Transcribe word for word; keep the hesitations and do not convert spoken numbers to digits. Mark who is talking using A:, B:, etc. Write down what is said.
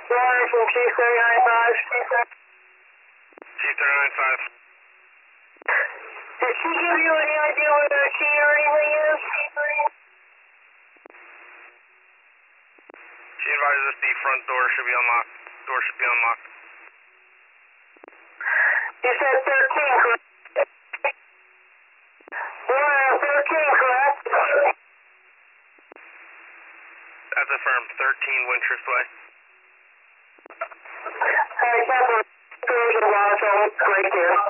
A: Warren from Chief three nine five.
B: Chief three nine five.
A: Did she give you any idea where the key or anything is?
B: She advises us the front door should be unlocked. Door should be unlocked.
A: You said thirteen, correct? Warren, thirteen, correct?
B: That's affirmed. thirteen Wintrust Way.
A: Hey, Captain, go to the watch. I'll break in.